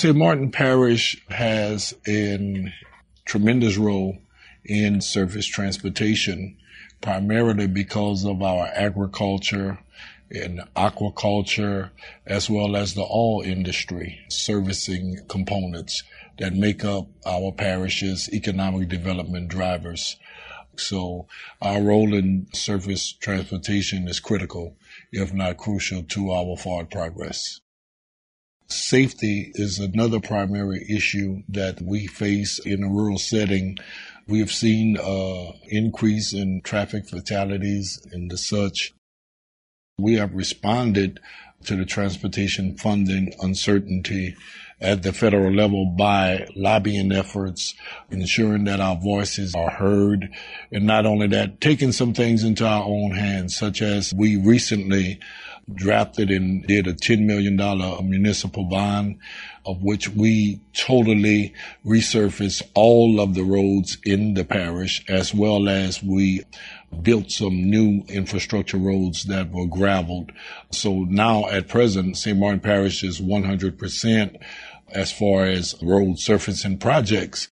St. Martin Parish has a tremendous role in surface transportation, primarily because of our agriculture and aquaculture, as well as the oil industry servicing components that make up our parish's economic development drivers. So our role in surface transportation is critical, if not crucial, to our forward progress. Safety is another primary issue that we face in a rural setting. We have seen an increase in traffic fatalities and such. We have responded to the transportation funding uncertainty at the federal level by lobbying efforts, ensuring that our voices are heard, and not only that, taking some things into our own hands, such as we recently drafted and did a $10 million municipal bond, of which we totally resurfaced all of the roads in the parish, as well as we built some new infrastructure roads that were graveled. So now at present, St. Martin Parish is 100% as far as road surfacing projects.